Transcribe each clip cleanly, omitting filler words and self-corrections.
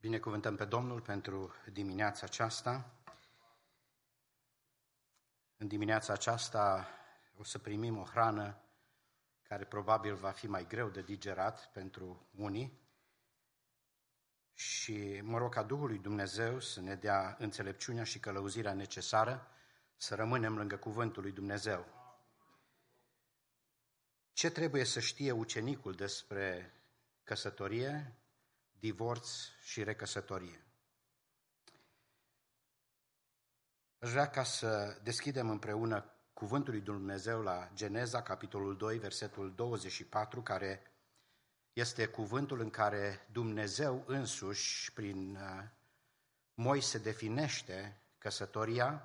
Binecuvântăm pe Domnul pentru dimineața aceasta. În dimineața aceasta o să primim o hrană care probabil va fi mai greu de digerat pentru unii și mă rog ca Duhul lui Dumnezeu să ne dea înțelepciunea și călăuzirea necesară să rămânem lângă cuvântul lui Dumnezeu. Ce trebuie să știe ucenicul despre căsătorie, divorț și recăsătorie? Aș vrea ca să deschidem împreună cuvântul lui Dumnezeu la Geneza, capitolul 2, versetul 24, care este cuvântul în care Dumnezeu însuși, prin Moise, definește căsătoria,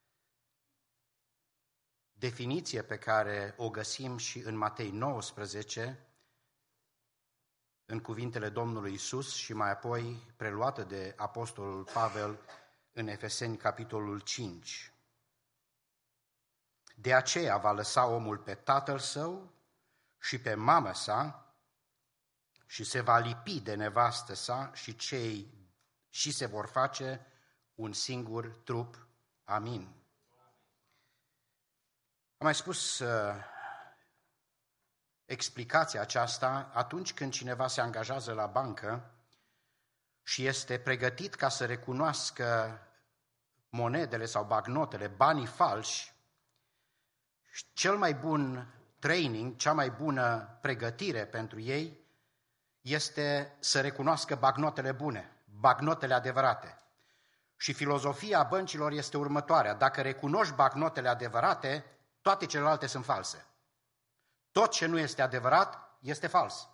definiție pe care o găsim și în Matei 19, în cuvintele Domnului Iisus și mai apoi preluată de apostolul Pavel în Efeseni, capitolul 5. De aceea va lăsa omul pe tatăl său și pe mamă sa și se va lipi de nevastă sa și se vor face un singur trup. Amin. Am mai spus explicația aceasta atunci când cineva se angajează la bancă și este pregătit ca să recunoască monedele sau bancnotele, banii falși. Cel mai bun training, cea mai bună pregătire pentru ei este să recunoască bancnotele bune, bancnotele adevărate. Și filozofia băncilor este următoarea: dacă recunoști bancnotele adevărate, toate celelalte sunt false. Tot ce nu este adevărat este fals.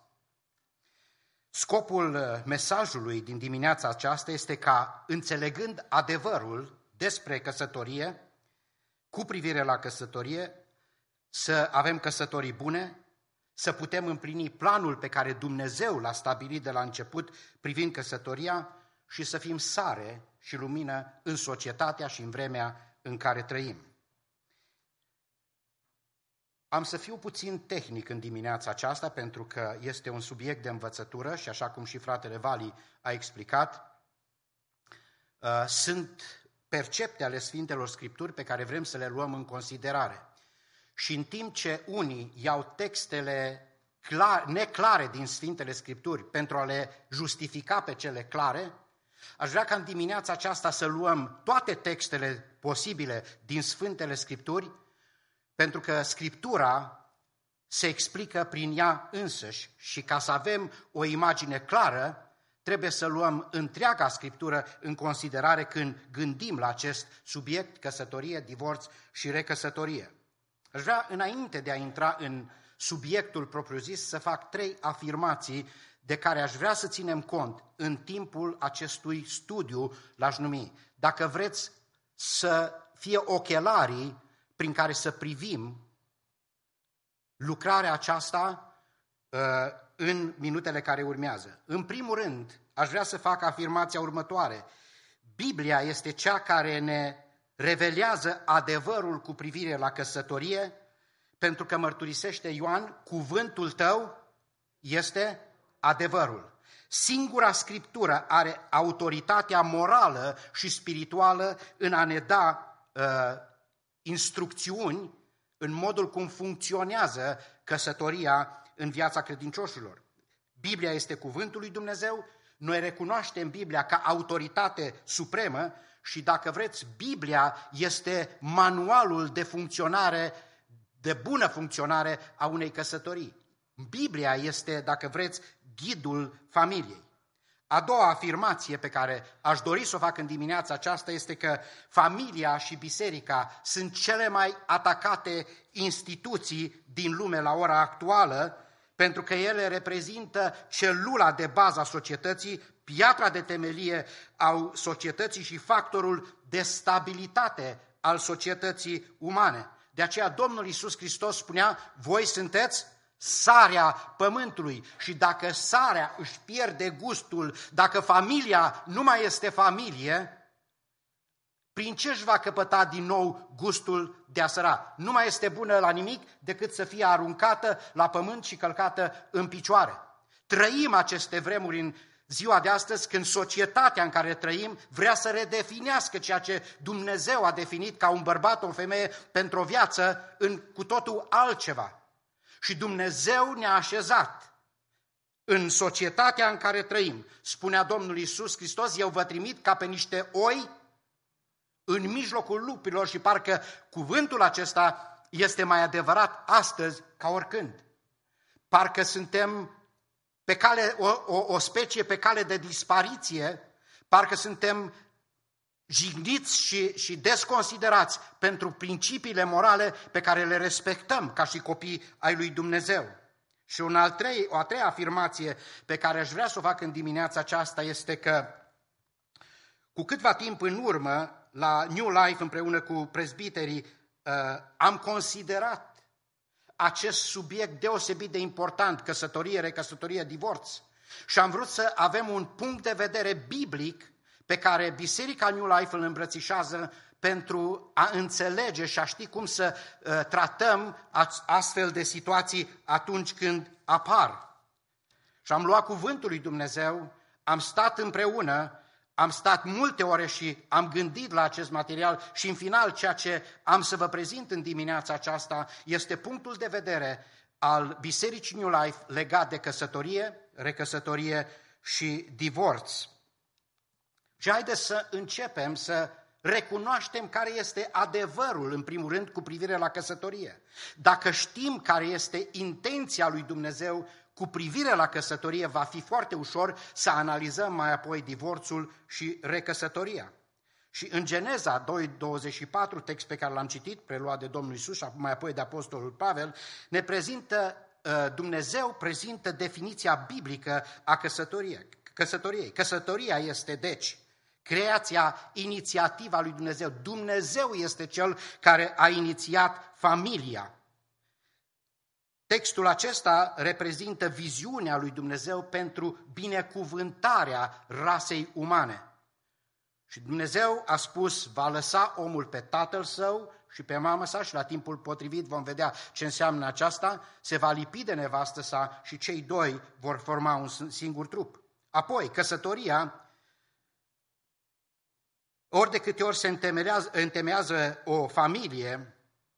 Scopul mesajului din dimineața aceasta este ca, înțelegând adevărul despre căsătorie, cu privire la căsătorie, să avem căsătorii bune, să putem împlini planul pe care Dumnezeu l-a stabilit de la început privind căsătoria și să fim sare și lumină în societatea și în vremea în care trăim. Am să fiu puțin tehnic în dimineața aceasta pentru că este un subiect de învățătură și așa cum și fratele Vali a explicat, sunt percepte ale Sfintelor Scripturi pe care vrem să le luăm în considerare. Și în timp ce unii iau textele neclare din Sfintele Scripturi pentru a le justifica pe cele clare, aș vrea ca în dimineața aceasta să luăm toate textele posibile din Sfintele Scripturi, pentru că Scriptura se explică prin ea însăși și ca să avem o imagine clară, trebuie să luăm întreaga Scriptură în considerare când gândim la acest subiect, căsătorie, divorț și recăsătorie. Aș vrea, înainte de a intra în subiectul propriu-zis, să fac 3 afirmații de care aș vrea să ținem cont în timpul acestui studiu, l-aș numi. Dacă vreți să fie ochelarii prin care să privim lucrarea aceasta în minutele care urmează. În primul rând, aș vrea să fac afirmația următoare. Biblia este cea care ne revelează adevărul cu privire la căsătorie, pentru că mărturisește Ioan, cuvântul tău este adevărul. Singura Scriptură are autoritatea morală și spirituală în a ne da instrucțiuni în modul cum funcționează căsătoria în viața credincioșilor. Biblia este cuvântul lui Dumnezeu, noi recunoaștem Biblia ca autoritate supremă și, dacă vreți, Biblia este manualul de funcționare, de bună funcționare a unei căsătorii. Biblia este, dacă vreți, ghidul familiei. A doua afirmație pe care aș dori să o fac în dimineața aceasta este că familia și biserica sunt cele mai atacate instituții din lume la ora actuală, pentru că ele reprezintă celula de bază a societății, piatra de temelie a societății și factorul de stabilitate al societății umane. De aceea Domnul Iisus Hristos spunea: voi sunteți sarea pământului și dacă sarea își pierde gustul, dacă familia nu mai este familie, prin ce își va căpăta din nou gustul de a săra? Nu mai este bună la nimic decât să fie aruncată la pământ și călcată în picioare. Trăim aceste vremuri în ziua de astăzi, când societatea în care trăim vrea să redefinească ceea ce Dumnezeu a definit ca un bărbat, o femeie pentru o viață în cu totul altceva. Și Dumnezeu ne-a așezat în societatea în care trăim. Spunea Domnul Iisus Hristos, eu vă trimit ca pe niște oi în mijlocul lupilor, și parcă cuvântul acesta este mai adevărat astăzi ca oricând. Parcă suntem pe cale, o specie pe cale de dispariție, parcă suntem jigniți și desconsiderați pentru principiile morale pe care le respectăm ca și copii ai lui Dumnezeu. Și o a treia afirmație pe care aș vrea să o fac în dimineața aceasta este că cu câtva timp în urmă, la New Life, împreună cu prezbiterii, am considerat acest subiect deosebit de important, căsătorie, recăsătorie, divorț. Și am vrut să avem un punct de vedere biblic pe care Biserica New Life îl îmbrățișează pentru a înțelege și a ști cum să tratăm astfel de situații atunci când apar. Și am luat cuvântul lui Dumnezeu, am stat împreună, am stat multe ore și am gândit la acest material și în final ceea ce am să vă prezint în dimineața aceasta este punctul de vedere al Bisericii New Life legat de căsătorie, recăsătorie și divorț. Și haideți să începem să recunoaștem care este adevărul, în primul rând, cu privire la căsătorie. Dacă știm care este intenția lui Dumnezeu cu privire la căsătorie, va fi foarte ușor să analizăm mai apoi divorțul și recăsătoria. Și în Geneza 2:24, text pe care l-am citit, preluat de Domnul Iisus și mai apoi de Apostolul Pavel, ne prezintă, Dumnezeu prezintă definiția biblică a căsătoriei. Căsătoria este, deci, creația, inițiativa lui Dumnezeu. Dumnezeu este Cel care a inițiat familia. Textul acesta reprezintă viziunea lui Dumnezeu pentru binecuvântarea rasei umane. Și Dumnezeu a spus, va lăsa omul pe tatăl său și pe mama sa, și la timpul potrivit vom vedea ce înseamnă aceasta, se va lipi de nevastă sa și cei doi vor forma un singur trup. Apoi, căsătoria, ori de câte ori se întemeiază o familie,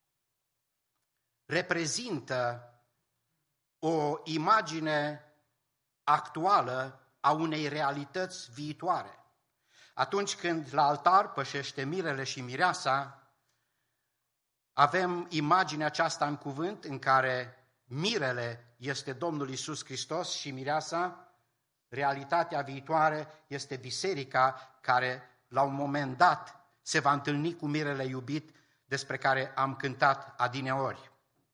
reprezintă o imagine actuală a unei realități viitoare. Atunci când la altar pășește mirele și mireasa, avem imaginea aceasta în cuvânt în care mirele este Domnul Iisus Hristos și mireasa, realitatea viitoare, este biserica care la un moment dat se va întâlni cu mirele iubit despre care am cântat adineori.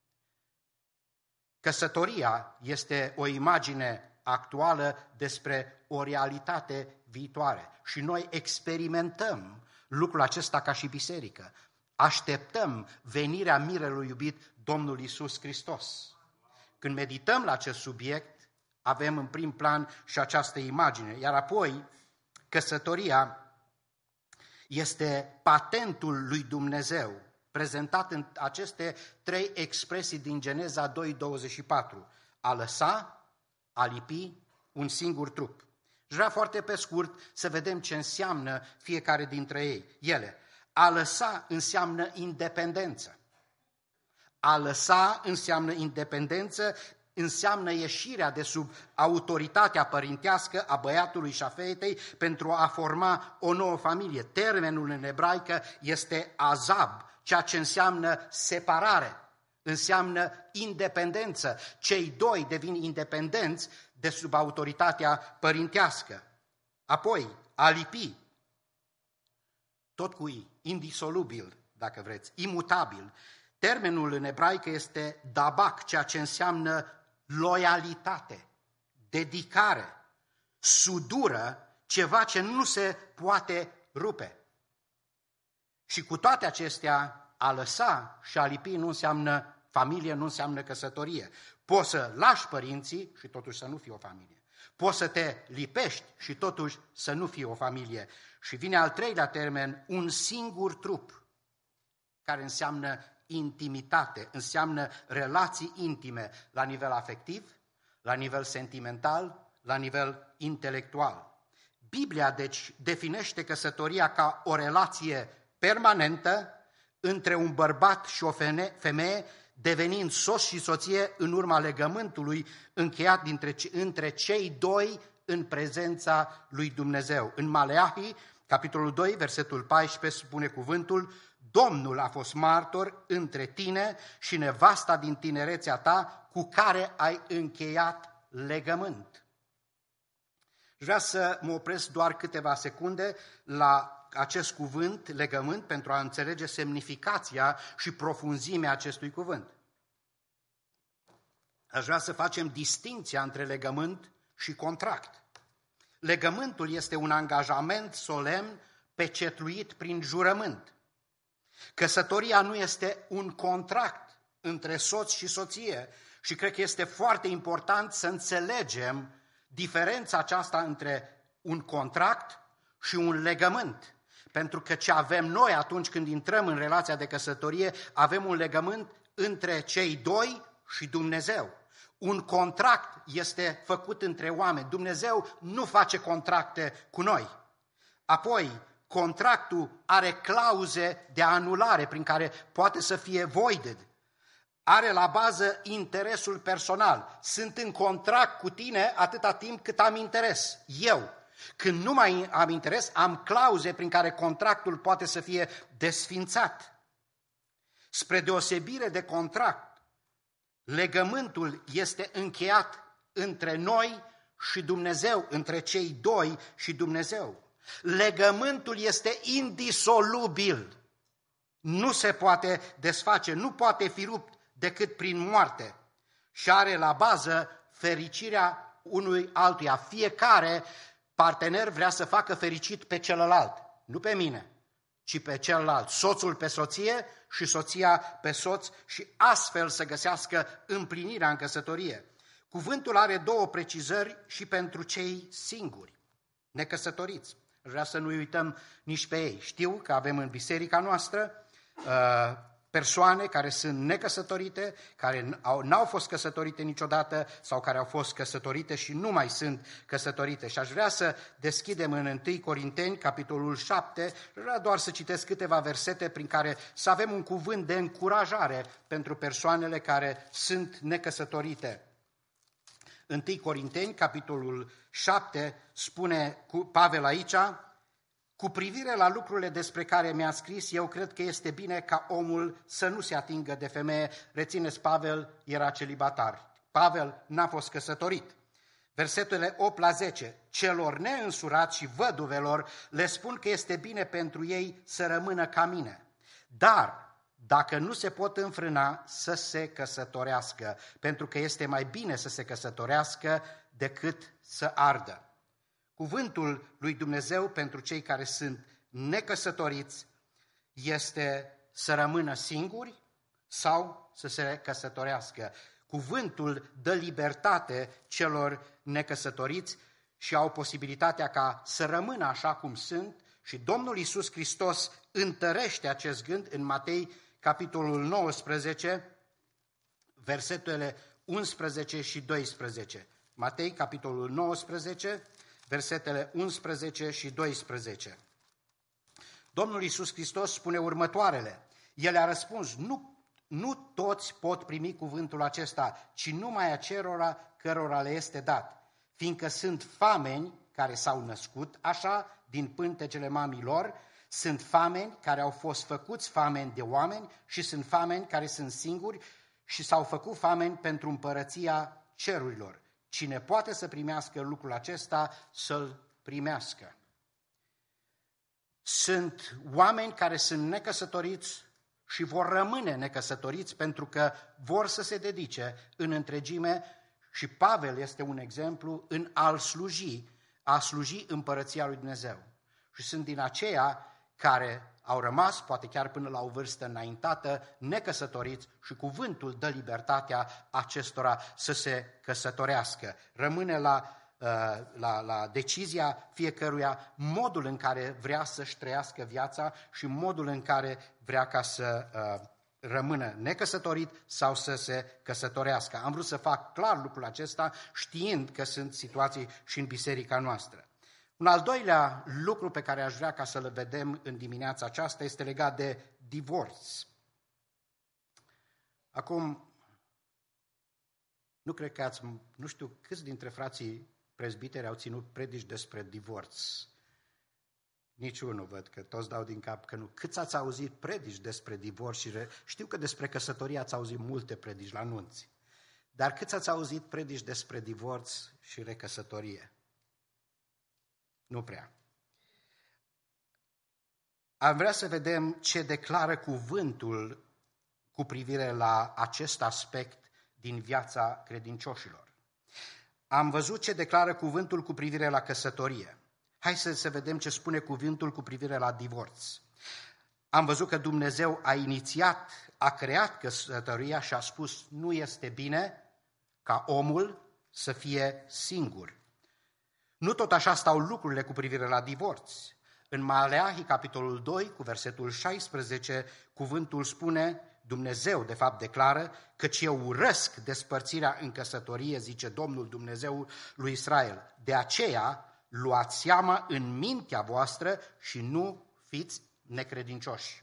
Căsătoria este o imagine actuală despre o realitate viitoare și noi experimentăm lucrul acesta ca și biserică. Așteptăm venirea mirelui iubit, Domnul Iisus Hristos. Când medităm la acest subiect, avem în prim plan și această imagine, iar apoi căsătoria este patentul lui Dumnezeu, prezentat în aceste trei expresii din Geneza 2:24. A lăsa, a lipi, un singur trup. Și vreau foarte pe scurt să vedem ce înseamnă fiecare dintre ele. A lăsa înseamnă independență. A lăsa înseamnă independență, înseamnă ieșirea de sub autoritatea părintească a băiatului și a fetei pentru a forma o nouă familie. Termenul în ebraică este azab, ceea ce înseamnă separare, înseamnă independență. Cei doi devin independenți de sub autoritatea părintească. Apoi, a lipi, tot cu i, indisolubil, dacă vreți, imutabil. Termenul în ebraică este dabak, ceea ce înseamnă loialitate, dedicare, sudură, ceva ce nu se poate rupe. Și cu toate acestea, a lăsa și a lipi nu înseamnă familie, nu înseamnă căsătorie. Poți să lași părinții și totuși să nu fii o familie. Poți să te lipești și totuși să nu fii o familie. Și vine al treilea termen, un singur trup, care înseamnă intimitate, înseamnă relații intime la nivel afectiv, la nivel sentimental, la nivel intelectual. Biblia, deci, definește căsătoria ca o relație permanentă între un bărbat și o femeie, devenind soț și soție în urma legământului încheiat între cei doi în prezența lui Dumnezeu. În Maleahi, capitolul 2, versetul 14, spune cuvântul: Domnul a fost martor între tine și nevasta din tinerețea ta cu care ai încheiat legământ. Vreau să mă opresc doar câteva secunde la acest cuvânt, legământ, pentru a înțelege semnificația și profunzimea acestui cuvânt. Aș vrea să facem distincția între legământ și contract. Legământul este un angajament solemn pecetluit prin jurământ. Căsătoria nu este un contract între soț și soție și cred că este foarte important să înțelegem diferența aceasta între un contract și un legământ. Pentru că ce avem noi atunci când intrăm în relația de căsătorie, avem un legământ între cei doi și Dumnezeu. Un contract este făcut între oameni. Dumnezeu nu face contracte cu noi. Apoi, contractul are clauze de anulare prin care poate să fie voided. Are la bază interesul personal. Sunt în contract cu tine atâta timp cât am interes. Eu. Când nu mai am interes, am clauze prin care contractul poate să fie desfințat. Spre deosebire de contract, legământul este încheiat între noi și Dumnezeu, între cei doi și Dumnezeu. Legământul este indisolubil. Nu se poate desface, nu poate fi rupt decât prin moarte. Și are la bază fericirea unui altuia. Fiecare partener vrea să facă fericit pe celălalt, nu pe mine, ci pe celălalt. Soțul pe soție și soția pe soț și astfel să găsească împlinirea în căsătorie. Cuvântul are două precizări și pentru cei singuri, necăsătoriți. Vreau să nu uităm nici pe ei. Știu că avem în biserica noastră persoane care sunt necăsătorite, care n-au fost căsătorite niciodată sau care au fost căsătorite și nu mai sunt căsătorite. Și aș vrea să deschidem în 1 Corinteni, capitolul 7, vreau doar să citesc câteva versete prin care să avem un cuvânt de încurajare pentru persoanele care sunt necăsătorite. 1 Corinteni, capitolul 7, spune Pavel aici: cu privire la lucrurile despre care mi-a scris, eu cred că este bine ca omul să nu se atingă de femeie. Rețineți, Pavel era celibatar. Pavel n-a fost căsătorit. Versetele 8 la 10. Celor neînsurați și văduvelor le spun că este bine pentru ei să rămână ca mine. Dar dacă nu se pot înfrâna, să se căsătorească, pentru că este mai bine să se căsătorească decât să ardă. Cuvântul lui Dumnezeu pentru cei care sunt necăsătoriți este să rămână singuri sau să se căsătorească. Cuvântul dă libertate celor necăsătoriți și au posibilitatea ca să rămână așa cum sunt și Domnul Iisus Hristos întărește acest gând în Matei, capitolul 19, versetele 11 și 12. Matei, capitolul 19, versetele 11 și 12. Domnul Iisus Hristos spune următoarele. El a răspuns: nu toți pot primi cuvântul acesta, ci numai acelora cărora le este dat. Fiindcă sunt fameni care s-au născut așa din pântecele mamilor, sunt fameni care au fost făcuți fameni de oameni și sunt fameni care sunt singuri și s-au făcut fameni pentru împărăția cerurilor. Cine poate să primească lucrul acesta, să-l primească. Sunt oameni care sunt necăsătoriți și vor rămâne necăsătoriți pentru că vor să se dedice în întregime și Pavel este un exemplu în a sluji împărăția lui Dumnezeu. Și sunt din aceia care au rămas, poate chiar până la o vârstă înaintată, necăsătoriți și cuvântul dă libertatea acestora să se căsătorească. Rămâne la decizia fiecăruia modul în care vrea să-și trăiască viața și modul în care vrea ca să rămână necăsătorit sau să se căsătorească. Am vrut să fac clar lucrul acesta știind că sunt situații și în biserica noastră. Un al doilea lucru pe care aș vrea ca să-l vedem în dimineața aceasta este legat de divorț. Acum, nu știu câți dintre frații prezbiteri au ținut predici despre divorț. Niciunul văd, că toți dau din cap că nu. Câți ați auzit predici despre divorț? Și știu că despre căsătorie ați auzit multe predici la nunți. Dar câți ați auzit predici despre divorț și recăsătorie? Nu prea. Am vrea să vedem ce declară cuvântul cu privire la acest aspect din viața credincioșilor. Am văzut ce declară cuvântul cu privire la căsătorie. Hai să vedem ce spune cuvântul cu privire la divorț. Am văzut că Dumnezeu a creat căsătoria și a spus nu este bine ca omul să fie singur. Nu tot așa stau lucrurile cu privire la divorț. În Maleahi, capitolul 2, cu versetul 16, cuvântul spune, Dumnezeu de fapt declară, căci eu urăsc despărțirea în căsătorie, zice Domnul Dumnezeul lui Israel. De aceea luați seama în mintea voastră și nu fiți necredincioși.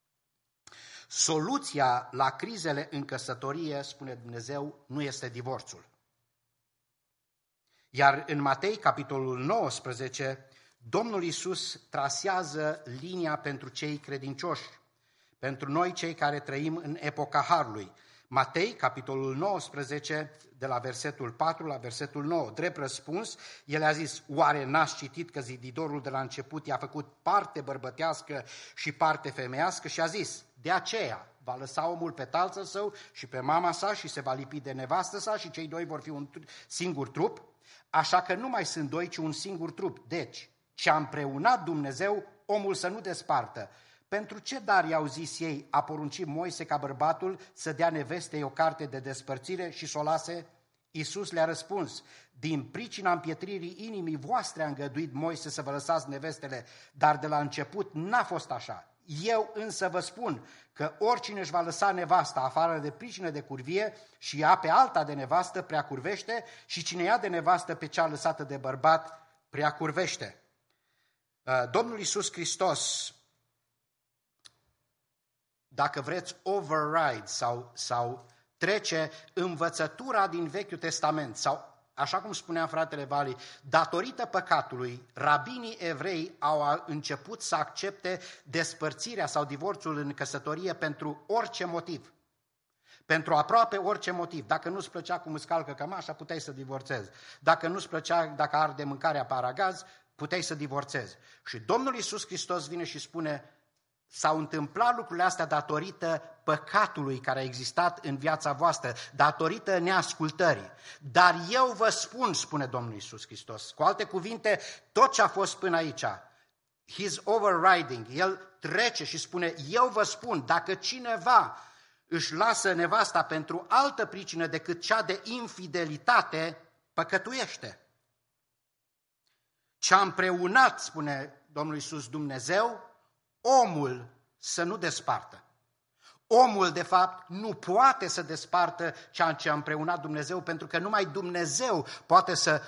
Soluția la crizele în căsătorie, spune Dumnezeu, nu este divorțul. Iar în Matei, capitolul 19, Domnul Iisus trasează linia pentru cei credincioși, pentru noi cei care trăim în epoca Harului. Matei, capitolul 19, de la versetul 4 la versetul 9. Drept răspuns, el a zis, oare n-ați citit că zididorul de la început i-a făcut parte bărbătească și parte femeiască și a zis, de aceea va lăsa omul pe tatăl său și pe mama sa și se va lipi de nevastă sa și cei doi vor fi un singur trup? Așa că nu mai sunt doi, ci un singur trup. Deci, ce a împreunat Dumnezeu, omul să nu despartă. Pentru ce dar i-au zis ei, a poruncit Moise ca bărbatul să dea nevestei o carte de despărțire și să o lase? Iisus le-a răspuns, din pricina împietririi inimii voastre a îngăduit Moise să vă lăsați nevestele, dar de la început n-a fost așa. Eu însă vă spun că oricine își va lăsa nevasta afară de pricină de curvie și ia pe alta de nevastă, prea curvește, și cine ia de nevastă pe cea lăsată de bărbat, prea curvește. Domnul Iisus Hristos, dacă vreți, override sau trece învățătura din Vechiul Testament sau, așa cum spunea fratele Vali, datorită păcatului, rabinii evrei au început să accepte despărțirea sau divorțul în căsătorie pentru orice motiv. Pentru aproape orice motiv. Dacă nu-ți plăcea cum îți calcă cămașa, puteai să divorțezi. Dacă nu-ți plăcea dacă arde mâncarea pe aragaz, puteai să divorțezi. Și Domnul Iisus Hristos vine și spune, s-au întâmplat lucrurile astea datorită păcatului care a existat în viața voastră, datorită neascultării. Dar eu vă spun, spune Domnul Iisus Hristos, cu alte cuvinte, tot ce a fost până aici, he's overriding, el trece și spune, eu vă spun, dacă cineva își lasă nevasta pentru altă pricină decât cea de infidelitate, păcătuiește. Ce-a împreunat, spune Domnul Iisus, Dumnezeu, omul să nu despartă. Omul, de fapt, nu poate să despartă ceea ce a împreunat Dumnezeu, pentru că numai Dumnezeu poate să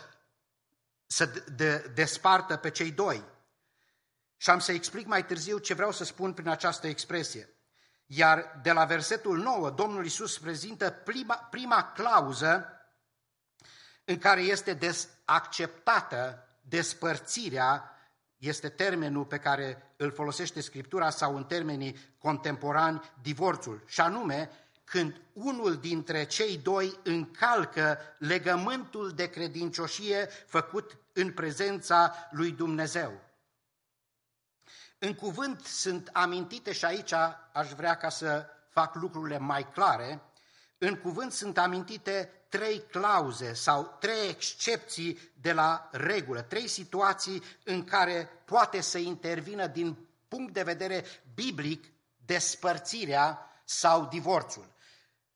despartă pe cei doi. Și am să explic mai târziu ce vreau să spun prin această expresie. Iar de la versetul 9, Domnul Iisus prezintă prima clauză în care este acceptată despărțirea, este termenul pe care îl folosește Scriptura sau în termenii contemporani divorțul, și anume când unul dintre cei doi încalcă legământul de credincioșie făcut în prezența lui Dumnezeu. În cuvânt sunt amintite, și aici aș vrea ca să fac lucrurile mai clare, în cuvânt sunt amintite 3 clauze sau 3 excepții de la regulă, 3 situații în care poate să intervină din punct de vedere biblic despărțirea sau divorțul.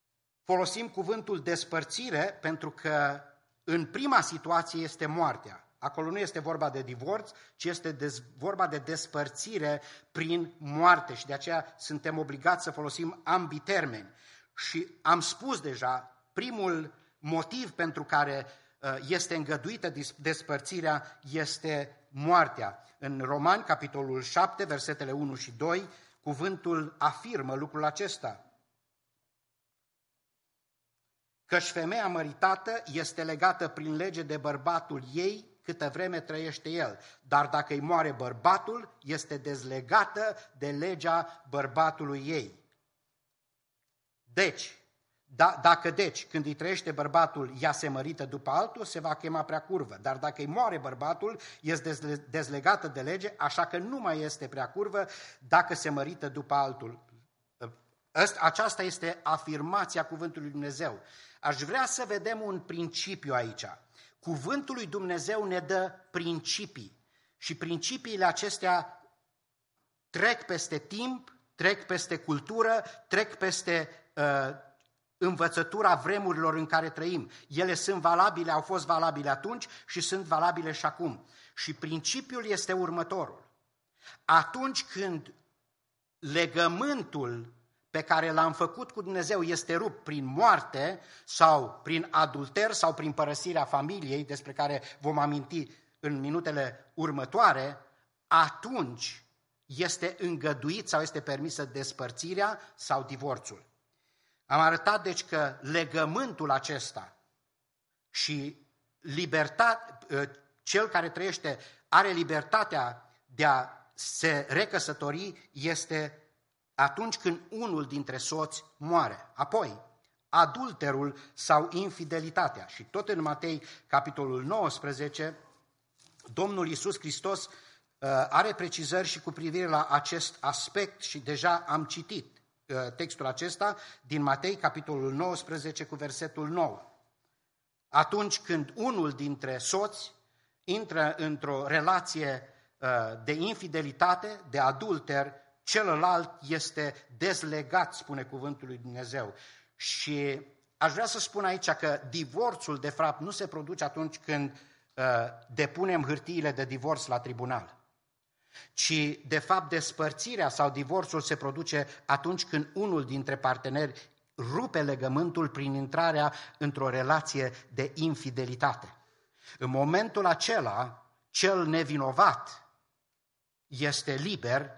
Folosim cuvântul despărțire pentru că în prima situație este moartea. Acolo nu este vorba de divorț, ci este vorba de despărțire prin moarte și de aceea suntem obligați să folosim ambii termeni. Și am spus deja, primul motiv pentru care este îngăduită despărțirea este moartea. În Romani, capitolul 7, versetele 1 și 2, cuvântul afirmă lucrul acesta. Căci femeia măritată este legată prin lege de bărbatul ei câtă vreme trăiește el, dar dacă îi moare bărbatul, este dezlegată de legea bărbatului ei. Deci, dacă când îi trăiește bărbatul, ea se mărită după altul, se va chema prea curvă. Dar dacă îi moare bărbatul, este dezlegată de lege, așa că nu mai este prea curvă dacă se mărită după altul. Aceasta este afirmația cuvântului lui Dumnezeu. Aș vrea să vedem un principiu aici. Cuvântul lui Dumnezeu ne dă principii și principiile acestea trec peste timp, trec peste cultură, trec peste învățătura vremurilor în care trăim. Ele sunt valabile, au fost valabile atunci și sunt valabile și acum. Și principiul este următorul. Atunci când legământul pe care l-am făcut cu Dumnezeu este rupt prin moarte sau prin adulter sau prin părăsirea familiei, despre care vom aminti în minutele următoare, atunci este îngăduit sau este permisă despărțirea sau divorțul. Am arătat deci că legământul acesta și cel care trăiește are libertatea de a se recăsători este atunci când unul dintre soți moare. Apoi, adulterul sau infidelitatea. Și tot în Matei, capitolul 19, Domnul Iisus Hristos are precizări și cu privire la acest aspect și deja am citit textul acesta din Matei, capitolul 19, cu versetul 9. Atunci când unul dintre soți intră într-o relație de infidelitate, de adulter, celălalt este dezlegat, spune cuvântul lui Dumnezeu. Și aș vrea să spun aici că divorțul, de fapt, nu se produce atunci când depunem hârtiile de divorț la tribunal, ci, de fapt, despărțirea sau divorțul se produce atunci când unul dintre parteneri rupe legământul prin intrarea într-o relație de infidelitate. În momentul acela, cel nevinovat este liber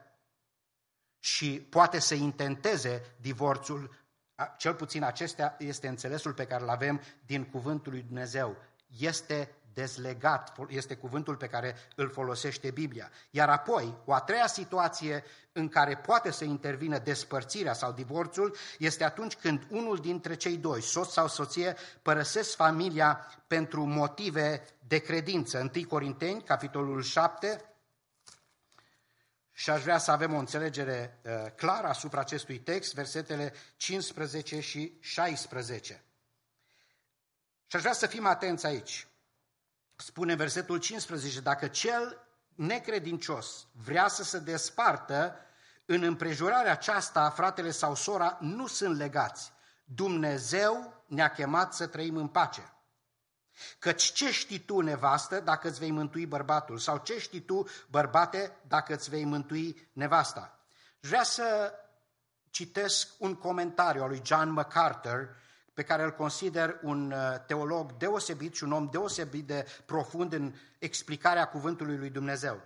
și poate să intenteze divorțul, cel puțin acesta este înțelesul pe care îl avem din cuvântul lui Dumnezeu. Este dezlegat, este cuvântul pe care îl folosește Biblia. Iar apoi, o a treia situație în care poate să intervină despărțirea sau divorțul este atunci când unul dintre cei doi, soț sau soție, părăsesc familia pentru motive de credință. 1 Corinteni, capitolul 7, și aș vrea să avem o înțelegere clară asupra acestui text, versetele 15 și 16. Și aș vrea să fim atenți aici. Spune versetul 15, dacă cel necredincios vrea să se despartă, în împrejurarea aceasta, fratele sau sora nu sunt legați. Dumnezeu ne-a chemat să trăim în pace. Căci ce știi tu, nevastă, dacă îți vei mântui bărbatul? Sau ce știi tu, bărbate, dacă îți vei mântui nevasta? Vreau să citesc un comentariu al lui John MacArthur, pe care îl consider un teolog deosebit și un om deosebit de profund în explicarea cuvântului lui Dumnezeu.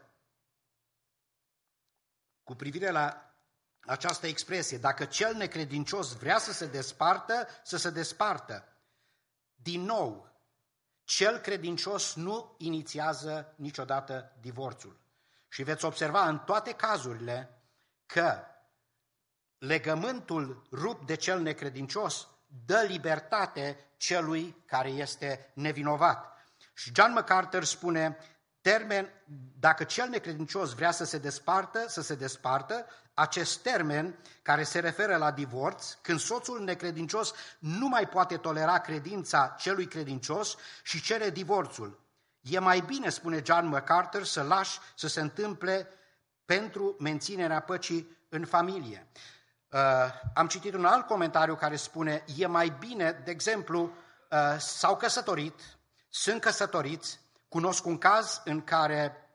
Cu privire la această expresie, dacă cel necredincios vrea să se despartă, să se despartă. Din nou, cel credincios nu inițiază niciodată divorțul. Și veți observa în toate cazurile că legământul rupt de cel necredincios dă libertate celui care este nevinovat. Și John MacArthur spune, dacă cel necredincios vrea să se despartă, acest termen care se referă la divorț, când soțul necredincios nu mai poate tolera credința celui credincios și cere divorțul. E mai bine, spune John MacArthur, să lași să se întâmple pentru menținerea păcii în familie. Am citit un alt comentariu care spune, e mai bine, de exemplu, s-au căsătorit, sunt căsătoriți, Cunosc un caz în care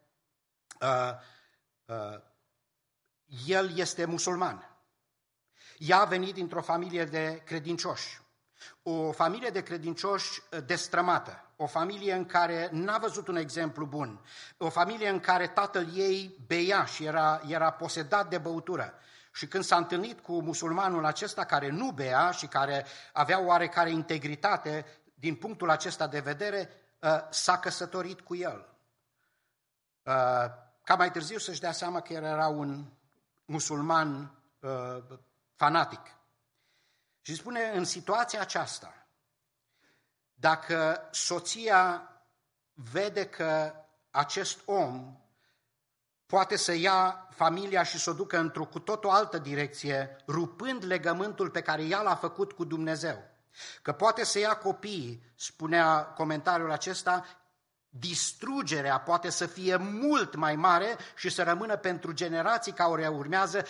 el este musulman. Ea a venit dintr-o familie de credincioși. O familie de credincioși destrămată, o familie în care n-a văzut un exemplu bun, o familie în care tatăl ei bea și era posedat de băutură. Și când s-a întâlnit cu musulmanul acesta care nu bea și care avea oarecare integritate din punctul acesta de vedere, s-a căsătorit cu el. Ca mai târziu să-și dea seama că el era un musulman fanatic. Și spune, în situația aceasta, dacă soția vede că acest om poate să ia familia și să o ducă într-o cu tot o altă direcție, rupând legământul pe care ea l-a făcut cu Dumnezeu, că poate să ia copiii, spunea comentariul acesta, distrugerea poate să fie mult mai mare și să rămână pentru generații care urmează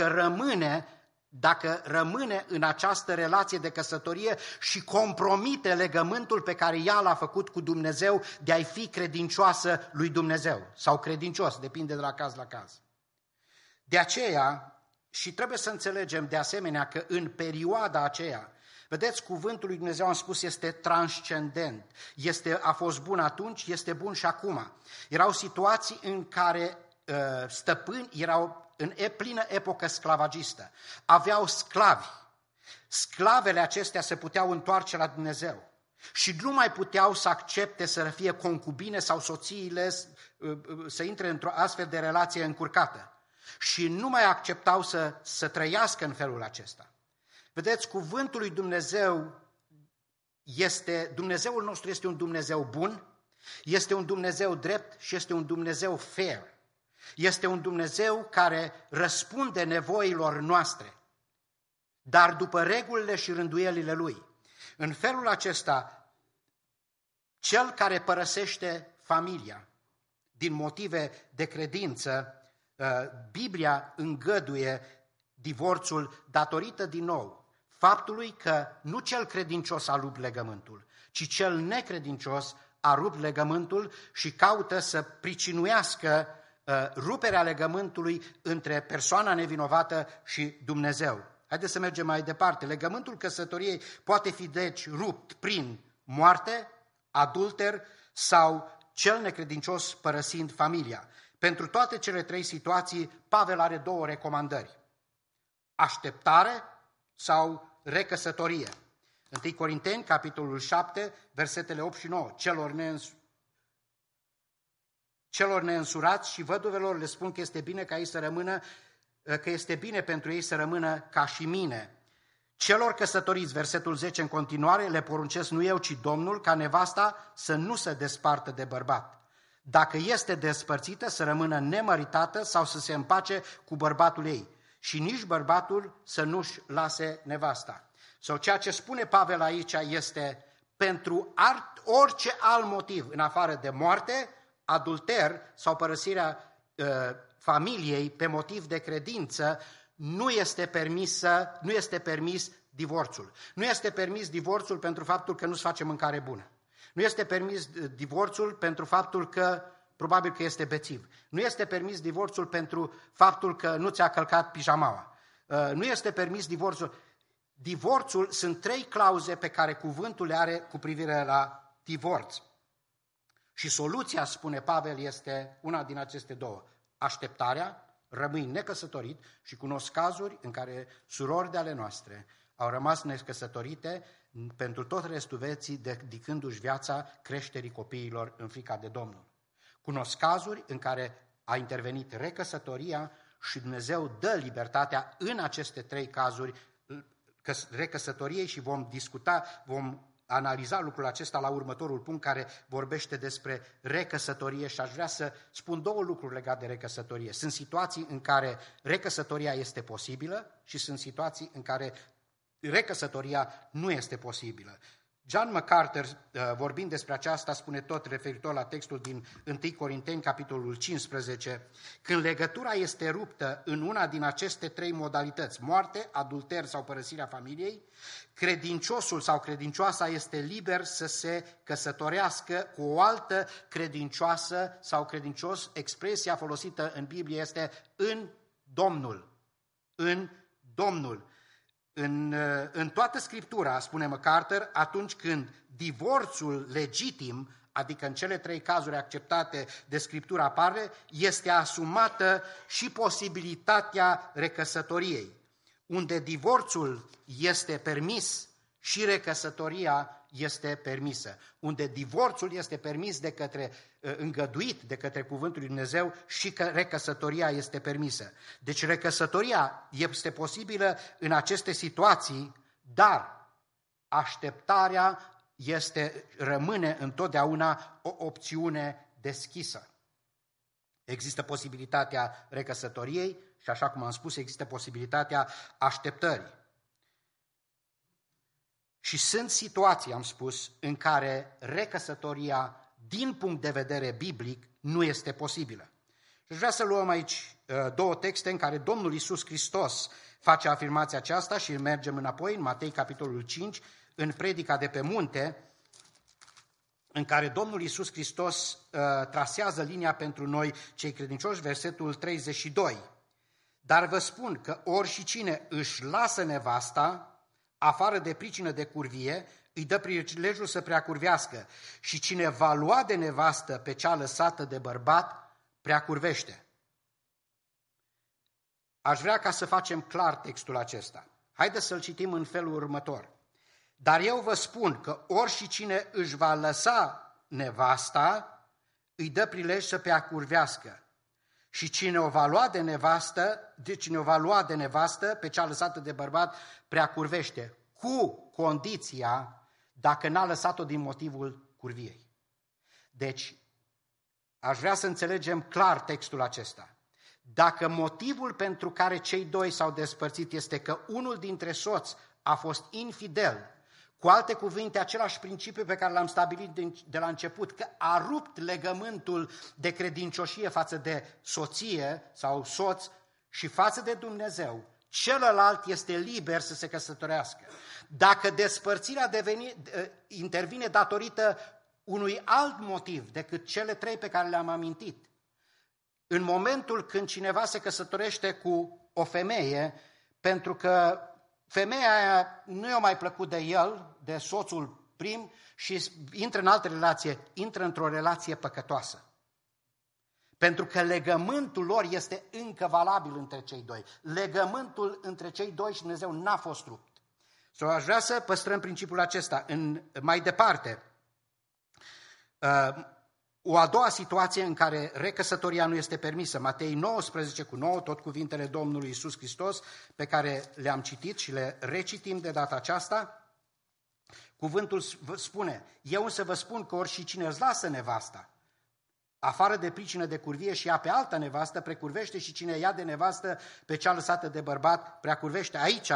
dacă rămâne în această relație de căsătorie și compromite legământul pe care ea l-a făcut cu Dumnezeu de a-i fi credincioasă lui Dumnezeu sau credincios, depinde de la caz la caz. De aceea, și trebuie să înțelegem de asemenea că în perioada aceea, vedeți, cuvântul lui Dumnezeu, am spus, este transcendent. A fost bun atunci, este bun și acum. Erau situații în care stăpâni erau în plină epocă sclavagistă. Aveau sclavi. Sclavele acestea se puteau întoarce la Dumnezeu și nu mai puteau să accepte să fie concubine sau soțiile să intre într-o astfel de relație încurcată. Și nu mai acceptau să trăiască în felul acesta. Vedeți, cuvântul lui Dumnezeu Dumnezeul nostru este un Dumnezeu bun, este un Dumnezeu drept și este un Dumnezeu fair. Este un Dumnezeu care răspunde nevoilor noastre, dar după regulile și rânduielile Lui. În felul acesta, cel care părăsește familia din motive de credință, Biblia îngăduie divorțul datorită din nou faptului că nu cel credincios a rupt legământul, ci cel necredincios a rupt legământul și caută să pricinuiască ruperea legământului între persoana nevinovată și Dumnezeu. Haideți să mergem mai departe. Legământul căsătoriei poate fi deci rupt prin moarte, adulter sau cel necredincios părăsind familia. Pentru toate cele trei situații, Pavel are două recomandări. Așteptare sau recăsătorie. 1 Corinteni, capitolul 7, versetele 8 și 9. Celor neînsurați și văduvelor le spun că este bine ca ei să rămână, că este bine pentru ei să rămână ca și mine. Celor căsătoriți, versetul 10 în continuare, le poruncesc nu eu, ci Domnul, ca nevasta să nu se despartă de bărbat. Dacă este despărțită, să rămână nemăritată sau să se împace cu bărbatul ei. Și nici bărbatul să nu-și lase nevasta. Sau ceea ce spune Pavel aici este pentru orice alt motiv, în afară de moarte, adulter sau părăsirea familiei pe motiv de credință, nu este permis divorțul. Nu este permis divorțul pentru faptul că nu-ți face mâncare bună. Nu este permis divorțul pentru faptul că probabil că este bețiv. Nu este permis divorțul pentru faptul că nu ți-a călcat pijamaua. Nu este permis divorțul. Divorțul sunt trei clauze pe care cuvântul le are cu privire la divorț. Și soluția, spune Pavel, este una din aceste două. Așteptarea, rămâi necăsătorit, și cunosc cazuri în care surori de ale noastre au rămas necăsătorite pentru tot restul vieții, dedicându-și viața creșterii copiilor în frica de Domnul. Cunosc cazuri în care a intervenit recăsătoria și Dumnezeu dă libertatea în aceste trei cazuri recăsătoriei și vom analiza lucrul acesta la următorul punct care vorbește despre recăsătorie și aș vrea să spun două lucruri legate de recăsătorie. Sunt situații în care recăsătoria este posibilă și sunt situații în care recăsătoria nu este posibilă. John MacArthur, vorbind despre aceasta, spune tot referitor la textul din 1 Corinteni, capitolul 15, când legătura este ruptă în una din aceste trei modalități, moarte, adulter sau părăsirea familiei, credinciosul sau credincioasa este liber să se căsătorească cu o altă credincioasă sau credincios. Expresia folosită în Biblie este în Domnul. În Domnul. În toată Scriptura, spune MacArthur, atunci când divorțul legitim, adică în cele trei cazuri acceptate de Scriptură apare, este asumată și posibilitatea recăsătoriei. Unde divorțul este permis și recăsătoria este permisă. Unde divorțul este permis îngăduit de către cuvântul lui Dumnezeu și că recăsătoria este permisă. Deci recăsătoria este posibilă în aceste situații, dar așteptarea rămâne întotdeauna o opțiune deschisă. Există posibilitatea recăsătoriei și, așa cum am spus, există posibilitatea așteptării. Și sunt situații, am spus, în care recăsătoria, din punct de vedere biblic, nu este posibilă. Și vreau să luăm aici două texte în care Domnul Iisus Hristos face afirmația aceasta și mergem înapoi în Matei, capitolul 5, în predica de pe munte, în care Domnul Iisus Hristos trasează linia pentru noi, cei credincioși, versetul 32. Dar vă spun că oricine își lasă nevasta, afară de pricină de curvie, îi dă prilejul să preacurvească. Și cine va lua de nevastă pe cea lăsată de bărbat, preacurvește. Aș vrea ca să facem clar textul acesta. Haideți să-l citim în felul următor. Dar eu vă spun că oricine își va lăsa nevasta, îi dă prilej să preacurvească. Și cine o va lua de nevastă, pe cea lăsată de bărbat, preacurvește, cu condiția dacă n-a lăsat-o din motivul curviei. Deci, aș vrea să înțelegem clar textul acesta. Dacă motivul pentru care cei doi s-au despărțit este că unul dintre soți a fost infidel, cu alte cuvinte, același principiu pe care l-am stabilit de la început, că a rupt legământul de credincioșie față de soție sau soț și față de Dumnezeu, celălalt este liber să se căsătorească. Dacă despărțirea intervine datorită unui alt motiv decât cele trei pe care le-am amintit, în momentul când cineva se căsătorește cu o femeie, pentru că femeia aia nu i-a mai plăcut de el, de soțul prim, și intră în altă relație, intră într-o relație păcătoasă. Pentru că legământul lor este încă valabil între cei doi. Legământul între cei doi și Dumnezeu n-a fost rupt. Aș vrea să păstrăm principiul acesta. Mai departe, o a doua situație în care recăsătoria nu este permisă, Matei 19:9, tot cuvintele Domnului Iisus Hristos, pe care le-am citit și le recitim de data aceasta, cuvântul spune, eu însă vă spun că oricine îți lasă nevasta, afară de pricină de curvie și ia pe altă nevastă, precurvește, și cine ia de nevastă pe cea lăsată de bărbat, preacurvește. Aici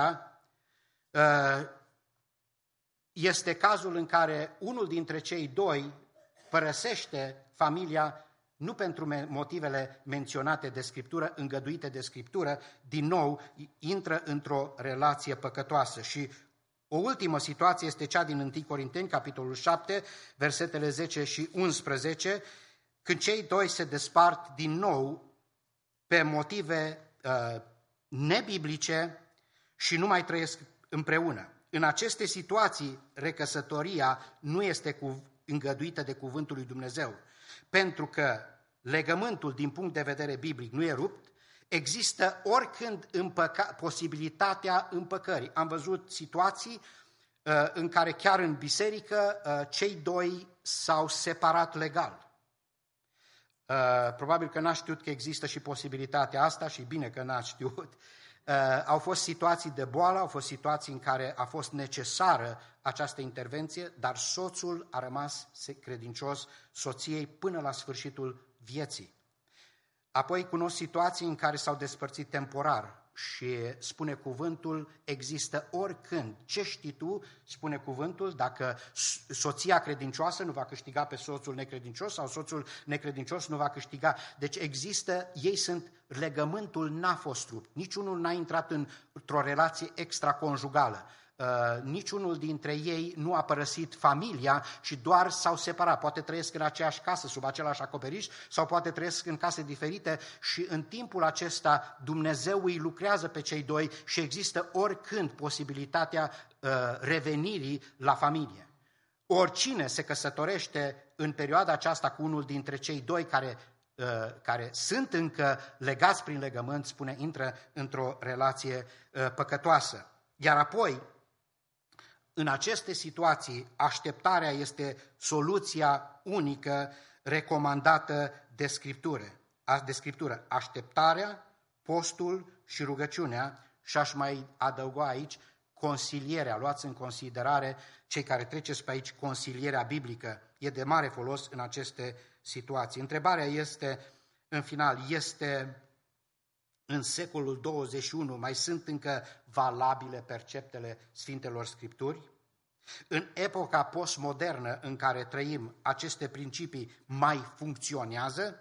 este cazul în care unul dintre cei doi părăsește familia nu pentru motivele menționate de Scriptură, îngăduite de Scriptură, din nou intră într-o relație păcătoasă. Și o ultimă situație este cea din 1 Corinteni, capitolul 7, versetele 10 și 11, când cei doi se despart din nou pe motive nebiblice și nu mai trăiesc împreună. În aceste situații, recăsătoria nu este îngăduită de cuvântul lui Dumnezeu, pentru că legământul din punct de vedere biblic nu e rupt, există oricând posibilitatea împăcării. Am văzut situații în care chiar în biserică cei doi s-au separat legal. Probabil că n-ați știut că există și posibilitatea asta și bine că n-ați știut. Au fost situații de boală, au fost situații în care a fost necesară această intervenție, dar soțul a rămas credincios soției până la sfârșitul vieții. Apoi cunosc situații în care s-au despărțit temporar, și spune cuvântul, există oricând. Ce știi tu, spune cuvântul, dacă soția credincioasă nu va câștiga pe soțul necredincios sau soțul necredincios nu va câștiga. Deci există, ei sunt, legământul n-a fost rupt. Niciunul n-a intrat într-o relație extraconjugală. Niciunul dintre ei nu a părăsit familia și doar s-au separat. Poate trăiesc în aceeași casă, sub același acoperiș, sau poate trăiesc în case diferite și în timpul acesta Dumnezeu îi lucrează pe cei doi și există oricând posibilitatea revenirii la familie. Oricine se căsătorește în perioada aceasta cu unul dintre cei doi care sunt încă legați prin legământ, spune, intră într-o relație păcătoasă. Iar apoi, în aceste situații, așteptarea este soluția unică recomandată de Scriptură. Așteptarea, postul și rugăciunea, și aș mai adăuga aici consilierea. Luați în considerare, cei care treceți pe aici, consilierea biblică. E de mare folos în aceste situații. Întrebarea este, în final, este în secolul 21 mai sunt încă valabile perceptele Sfintelor Scripturi? În epoca postmodernă în care trăim, aceste principii mai funcționează?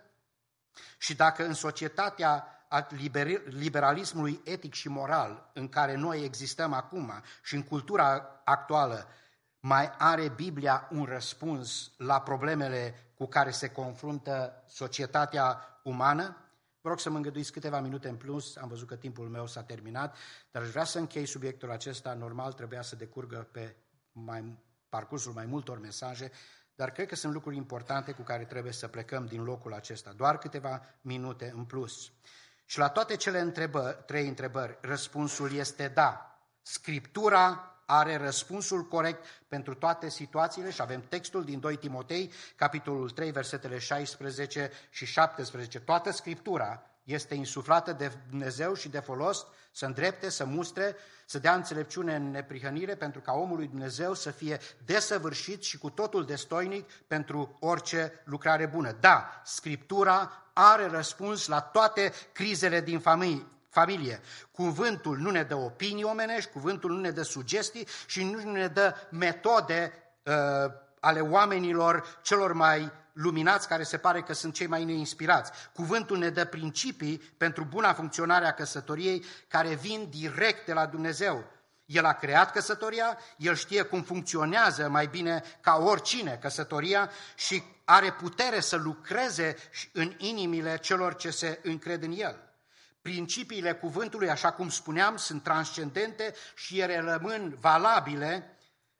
Și dacă în societatea liberalismului etic și moral în care noi existăm acum și în cultura actuală, mai are Biblia un răspuns la problemele cu care se confruntă societatea umană? Vă rog să mă îngăduiți câteva minute în plus, am văzut că timpul meu s-a terminat, dar aș vrea să închei subiectul acesta, normal trebuia să decurgă pe parcursul mai multor mesaje, dar cred că sunt lucruri importante cu care trebuie să plecăm din locul acesta. Doar câteva minute în plus. Și la toate cele trei întrebări, răspunsul este da. Scriptura are răspunsul corect pentru toate situațiile și avem textul din 2 Timotei, capitolul 3, versetele 16 și 17. Toată Scriptura este insuflată de Dumnezeu și de folos să îndrepte, să mustre, să dea înțelepciune în neprihănire, pentru ca omul lui Dumnezeu să fie desăvârșit și cu totul destoinic pentru orice lucrare bună. Da, Scriptura are răspuns la toate crizele din familie. Cuvântul nu ne dă opinii omenești, cuvântul nu ne dă sugestii și nu ne dă metode ale oamenilor celor mai luminați, care se pare că sunt cei mai neinspirați. Cuvântul ne dă principii pentru buna funcționare a căsătoriei care vin direct de la Dumnezeu. El a creat căsătoria, El știe cum funcționează mai bine ca oricine căsătoria și are putere să lucreze în inimile celor ce se încred în El. Principiile cuvântului, așa cum spuneam, sunt transcendente și ele rămân valabile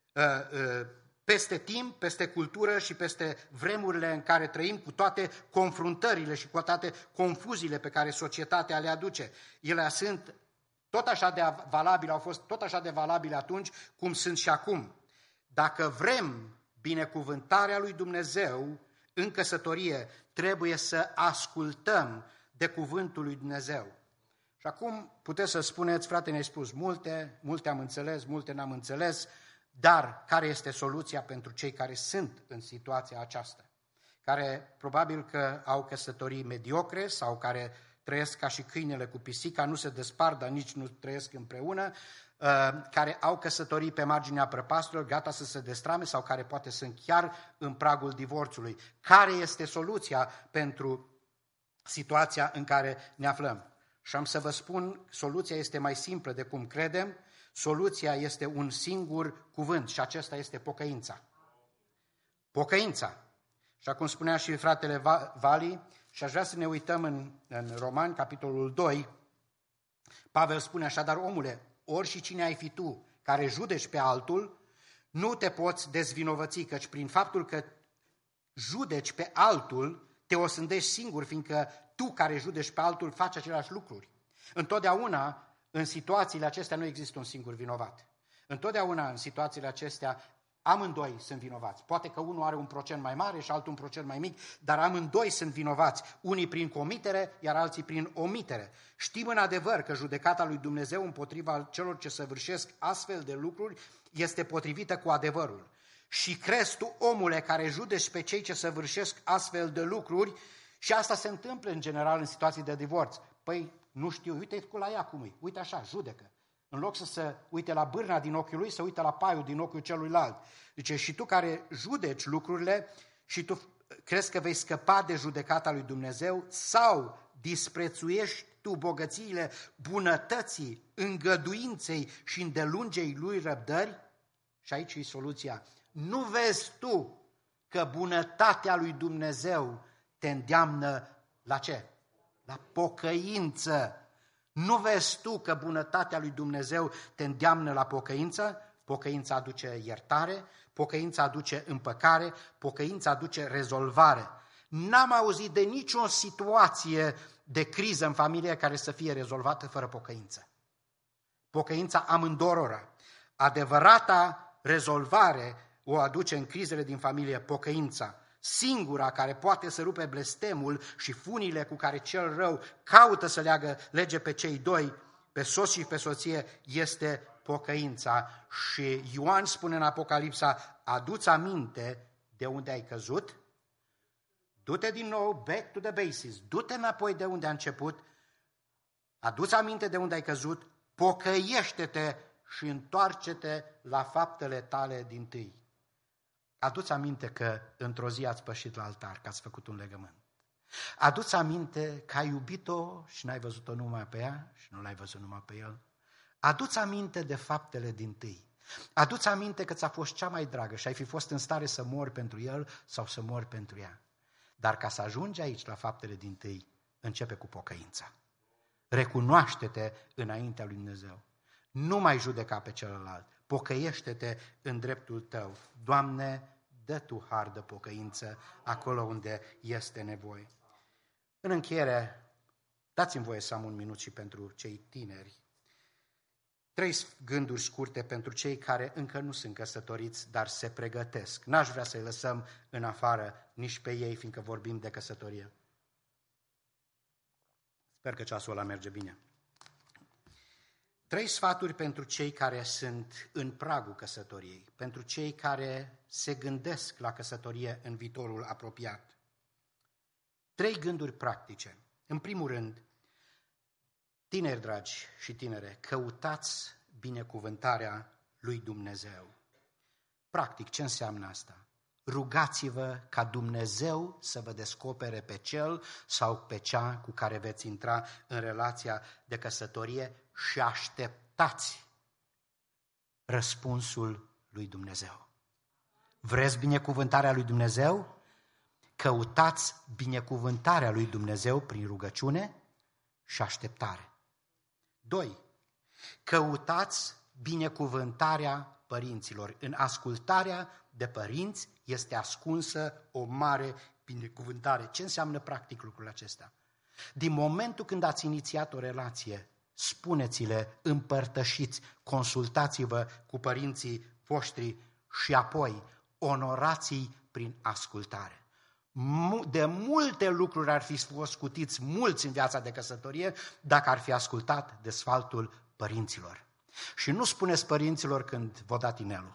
peste timp, peste cultură și peste vremurile în care trăim, cu toate confruntările și cu toate confuziile pe care societatea le aduce. Ele sunt tot așa de valabile, au fost tot așa de valabile atunci cum sunt și acum. Dacă vrem binecuvântarea lui Dumnezeu în căsătorie, trebuie să ascultăm de cuvântul lui Dumnezeu. Și acum puteți să spuneți, frate, ne-ai spus multe am înțeles, multe n-am înțeles, dar care este soluția pentru cei care sunt în situația aceasta? Care probabil că au căsătorii mediocre sau care trăiesc ca și câinele cu pisica, nu se despart, dar nici nu trăiesc împreună, care au căsătorii pe marginea prăpasturilor, gata să se destrame sau care poate sunt chiar în pragul divorțului. Care este soluția pentru situația în care ne aflăm? Și am să vă spun, soluția este mai simplă de cum credem, soluția este un singur cuvânt și acesta este pocăința. Pocăința. Și acum spunea și fratele Vali, și aș vrea să ne uităm în Romani, capitolul 2, Pavel spune așa, dar omule, ori și cine ai fi tu care judeci pe altul, nu te poți dezvinovăți, căci prin faptul că judeci pe altul, te osândești singur, fiindcă tu care judeci pe altul faci aceleași lucruri. Întotdeauna, în situațiile acestea, nu există un singur vinovat. Întotdeauna, în situațiile acestea, amândoi sunt vinovați. Poate că unul are un procent mai mare și altul un procent mai mic, dar amândoi sunt vinovați. Unii prin comitere, iar alții prin omitere. Știm în adevăr că judecata lui Dumnezeu împotriva celor ce săvârșesc astfel de lucruri este potrivită cu adevărul. Și crezi tu, omule, care judeci pe cei ce săvârșesc astfel de lucruri Și asta se întâmplă în general în situații de divorț. Păi, nu știu, uite cu la ea cum e, uite așa, judecă. În loc să se uite la bârna din ochiul lui, să uite la paiul din ochiul celuilalt. Deci și tu care judeci lucrurile și tu crezi că vei scăpa de judecata lui Dumnezeu sau disprețuiești tu bogățiile bunătății, îngăduinței și îndelungei lui răbdări? Și aici e soluția. Nu vezi tu că bunătatea lui Dumnezeu te îndeamnă la ce? La pocăință. Nu vezi tu că bunătatea lui Dumnezeu te îndeamnă la pocăință? Pocăința aduce iertare, pocăința aduce împăcare, pocăința aduce rezolvare. N-am auzit de nicio situație de criză în familie care să fie rezolvată fără pocăință. Pocăința amândorora. Adevărata rezolvare o aduce în crizele din familie pocăința. Singura care poate să rupe blestemul și funile cu care cel rău caută să lege pe cei doi, pe soț și pe soție, este pocăința. Și Ioan spune în Apocalipsa, adu-ți aminte de unde ai căzut, du-te din nou, back to the basics, du-te înapoi de unde a început, adu-ți aminte de unde ai căzut, pocăiește-te și întoarce-te la faptele tale dintâi. Adu-ți aminte că într-o zi ați pășit la altar, că ați făcut un legământ. Adu-ți aminte că ai iubit-o și n-ai văzut-o numai pe ea și nu l-ai văzut numai pe el. Adu-ți aminte de faptele dintâi. Adu-ți aminte că ți-a fost cea mai dragă și ai fi fost în stare să mori pentru el sau să mori pentru ea. Dar ca să ajungi aici la faptele dintâi, începe cu pocăința. Recunoaște-te înaintea lui Dumnezeu. Nu mai judeca pe celălalt. Pocăiește-te în dreptul tău. Doamne, dă Tu har de pocăință acolo unde este nevoie. În încheiere, dați-mi voie să am un minut și pentru cei tineri. 3 gânduri scurte pentru cei care încă nu sunt căsătoriți, dar se pregătesc. N-aș vrea să-i lăsăm în afară nici pe ei, fiindcă vorbim de căsătorie. Sper că ceasul ăla merge bine. 3 sfaturi pentru cei care sunt în pragul căsătoriei, pentru cei care se gândesc la căsătorie în viitorul apropiat. 3 gânduri practice. În primul rând, tineri dragi și tinere, căutați binecuvântarea lui Dumnezeu. Practic, ce înseamnă asta? Rugați-vă ca Dumnezeu să vă descopere pe cel sau pe cea cu care veți intra în relația de căsătorie și așteptați răspunsul lui Dumnezeu. Vreți binecuvântarea lui Dumnezeu? Căutați binecuvântarea lui Dumnezeu prin rugăciune și așteptare. 2. Căutați binecuvântarea părinților. În ascultarea de părinți este ascunsă o mare binecuvântare. Ce înseamnă practic lucrul acesta? Din momentul când ați inițiat o relație, spuneți-le, împărtășiți, consultați-vă cu părinții voștri și apoi onorați-i prin ascultare. De multe lucruri ar fi fost scutiți mulți în viața de căsătorie dacă ar fi ascultat de sfatul părinților. Și nu spuneți părinților când vă dat inelul.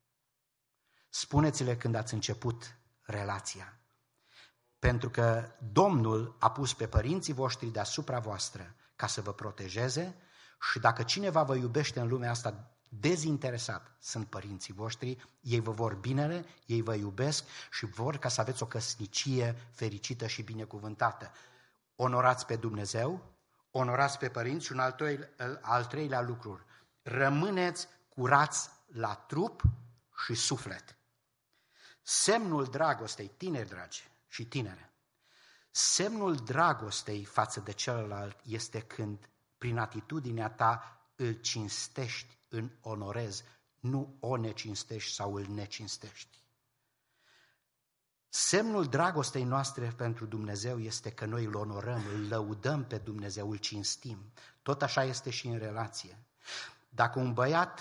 Spuneți-le când ați început relația. Pentru că Domnul a pus pe părinții voștri deasupra voastră ca să vă protejeze și dacă cineva vă iubește în lumea asta dezinteresat, sunt părinții voștri, ei vă vor binele, ei vă iubesc și vor ca să aveți o căsnicie fericită și binecuvântată. Onorați pe Dumnezeu, onorați pe părinți și un al treilea lucru. Rămâneți curați la trup și suflet. Semnul dragostei, tineri dragi și tinere, semnul dragostei față de celălalt este când prin atitudinea ta îl cinstești, îl onorezi, nu o necinstești sau îl necinstești. Semnul dragostei noastre pentru Dumnezeu este că noi îl onorăm, îl lăudăm pe Dumnezeu, îl cinstim. Tot așa este și în relație. Dacă un băiat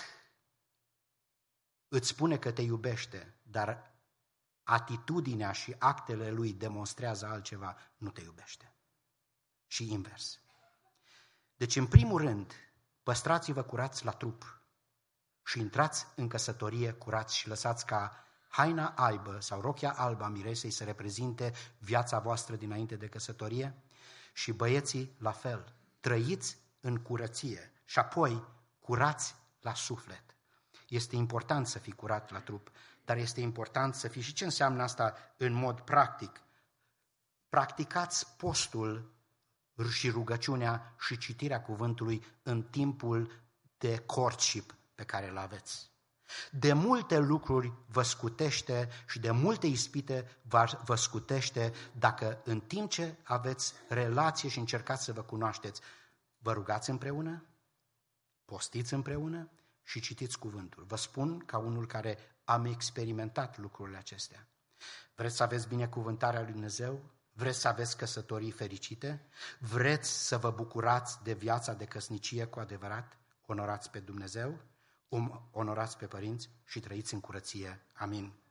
îți spune că te iubește, dar atitudinea și actele lui demonstrează altceva, nu te iubește. Și invers. Deci, în primul rând, păstrați-vă curați la trup și intrați în căsătorie curați și lăsați ca haina albă sau rochia albă a miresei să reprezinte viața voastră dinainte de căsătorie? Și băieții la fel, trăiți în curăție și apoi curați la suflet. Este important să fii curat la trup, dar este important să fii. Și ce înseamnă asta în mod practic? Practicați postul și rugăciunea și citirea cuvântului în timpul de courtship pe care îl aveți. De multe lucruri vă scutește și de multe ispite vă scutește dacă în timp ce aveți relație și încercați să vă cunoașteți, vă rugați împreună, postiți împreună și citiți cuvântul. Vă spun ca unul care am experimentat lucrurile acestea. Vreți să aveți binecuvântarea lui Dumnezeu? Vreți să aveți căsătorii fericite? Vreți să vă bucurați de viața de căsnicie cu adevărat? Onorați pe Dumnezeu, onorați pe părinți și trăiți în curăție. Amin.